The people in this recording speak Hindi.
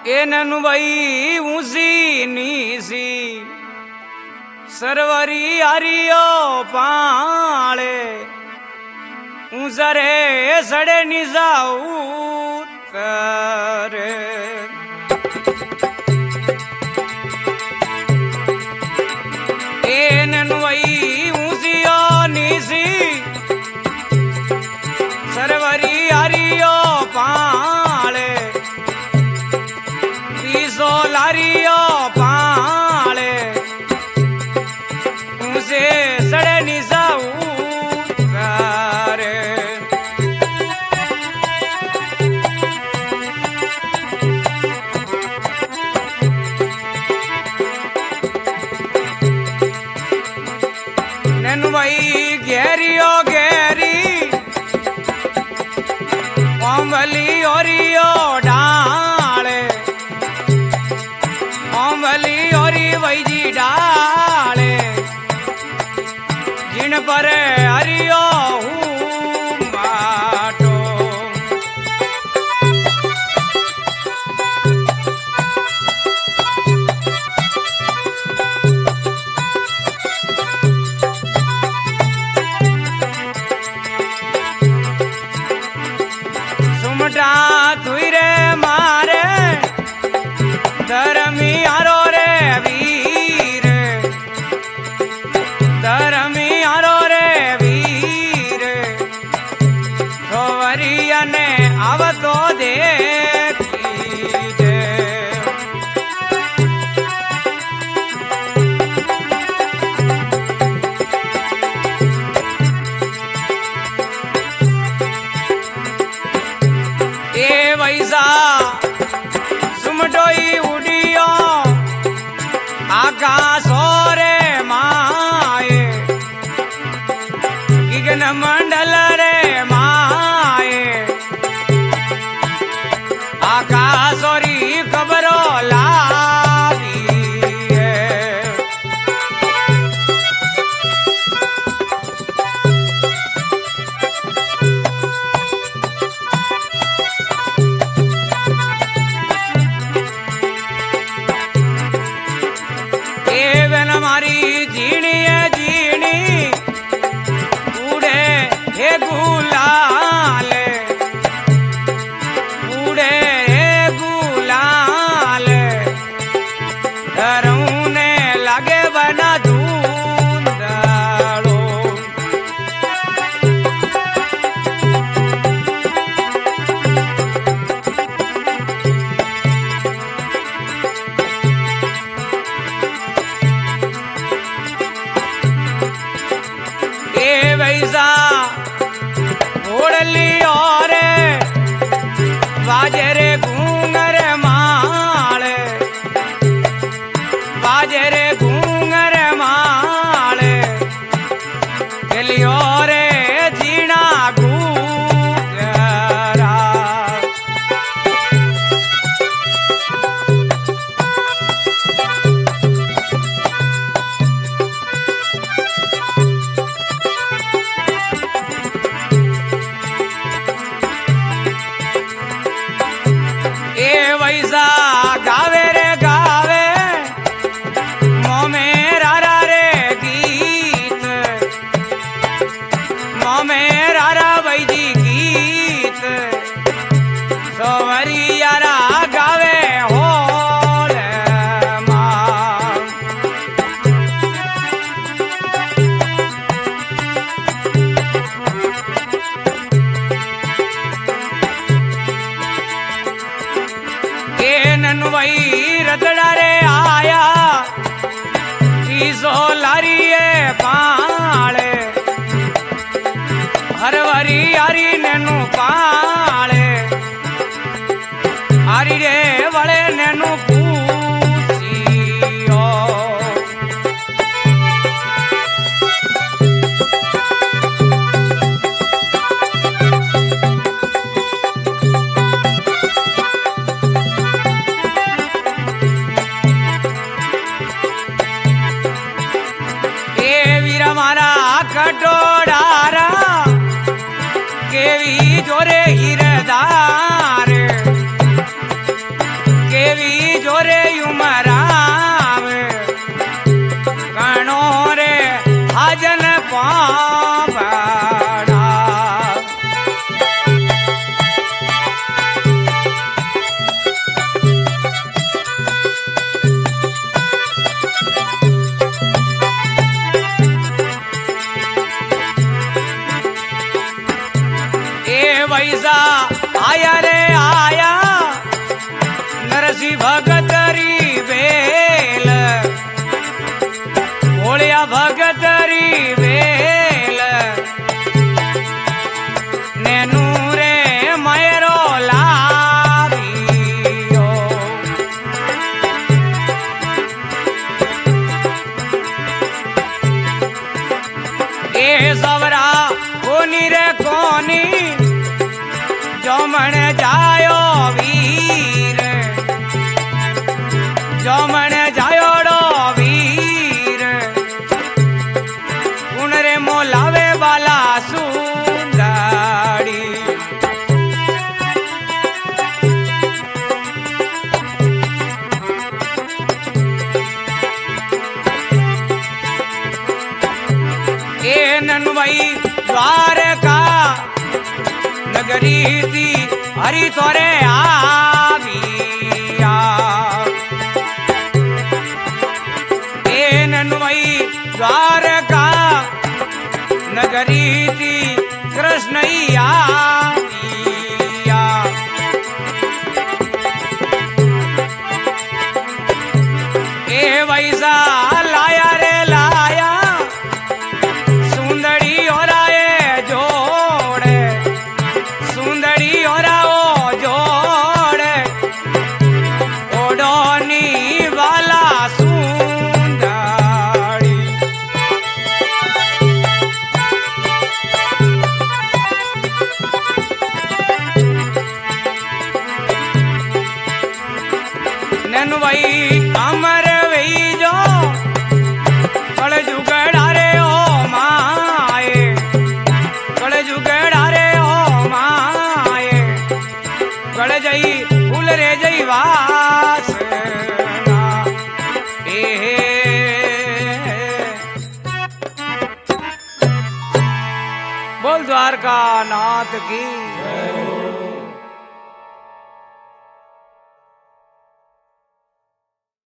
ए ननु भाई ऊसी नीसी सरवरी हरियो पाले ऊसरे सड़े निजाऊ करे ए ननु भाई ऊसियो नीसी सरवरी हरियो पाले पीसो लारियो पाले उसे सड़े निजाऊ करे नैनु भाई घेरियो घेरी ओंबली ओरियो डाले ओंबली ओरी भाई जी डाले जिन पर हरियो माटो सुमटा तुई रे मारे धर्मी आरो रे वीर धर्मी आरो रे वीर सोवरिया ने अब तो देखी दे ए वैसा सुमटोई उड़ियो आकाशो रे माए गगन मंडल रे माए आकाशोरी खबरो लागी है एवन हमारी जीनी है जीनी उड़े हे गुलाल उड़े हे गुलाल धरू ने लगे बना धूंधड़ो ए वैसा ओढ़ली और बाजरे घूंगर माले बाजरे घूंगर माले गलियो रे जीना घूंगरा ए वैसा गावे रे गावे मोमेरा रे गीत मोमेरा भाई जी गीत सोवरिया रा गावे होल माँ ए ननु भाई रगड़ा रे आया तीसो लारिये पाले हरवरी हरी नैनु पाले हरी रे वले नैनु पूछियो ए वीर हमारा कटोरारा केवी जोरे मन जायो वीर जो मन जायोड़ो वीर कुण रे मोलावे बाला सुंदरी ए ननवई द्वारका नगरी थी हरि तोरे आविया ए ननवई द्वारका नगरी थी कृष्ण आविया ए वैसा लाया रे लाया सुंदरी और आए जोड़े सुंदरी और आओ जोड़े ओडोनी वाला सुंदरी ननवई अमर वही जो कल जुगड़ा रे ओ माए कल जुगड़ा रे ओ माए कल जई फूल रे जई वासना ए बोल द्वारका नाथ की